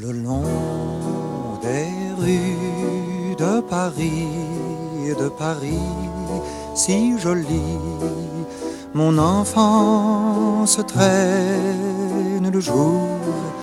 Le long des rues de Paris, si jolie, mon enfance traîne le jour